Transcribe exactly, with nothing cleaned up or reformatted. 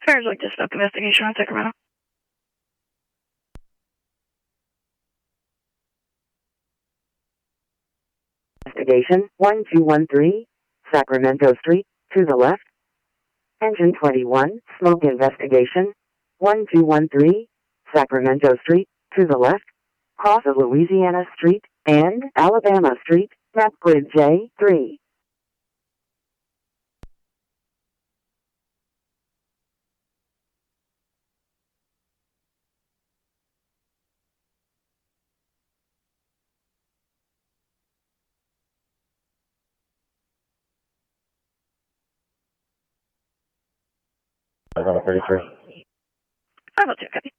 Fires like to stop investigation on Sacramento. Investigation one two one three, Sacramento Street, to the left. Engine twenty-one, smoke investigation one two one three, Sacramento Street, to the left. Cross of Louisiana Street and Alabama Street, map grid J three. I'm on a thirty-three. five oh two, copy.